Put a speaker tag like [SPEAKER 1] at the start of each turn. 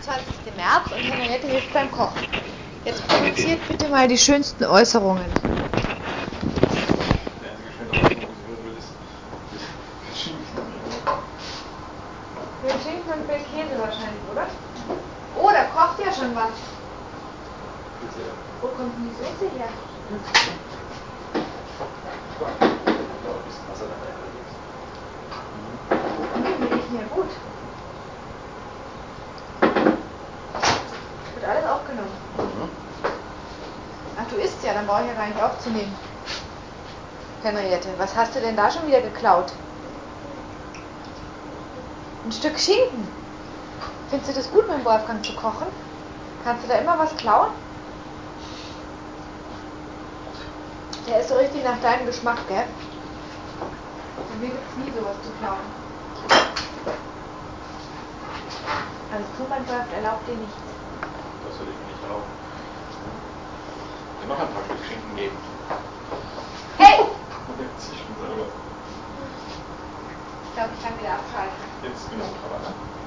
[SPEAKER 1] 21. März und Henriette hilft beim Kochen. Jetzt produziert bitte mal die schönsten Äußerungen. Für Schinken und für Käse wahrscheinlich, oder? Oh, da kocht ja schon was. Wo kommt denn die Soße her? Die riechen ja gut. Wird alles aufgenommen. Ach, du isst ja, dann brauche ich ja gar nicht aufzunehmen. Henriette, was hast du denn da schon wieder geklaut? Ein Stück Schinken. Findest du das gut, mit Wolfgang zu kochen? Kannst du da immer was klauen? Der ist so richtig nach deinem Geschmack, gell? Bei mir gibt's nie sowas zu klauen. Also Tonbandläuft erlaubt dir nichts.
[SPEAKER 2] Das will ich mir nicht erlauben. Ich will noch ein paar Stück Schinken geben.
[SPEAKER 1] Hey!
[SPEAKER 2] Jetzt ich schon selber.
[SPEAKER 1] Ich glaube, ich kann wieder abschalten.
[SPEAKER 2] Jetzt genug, aber ne?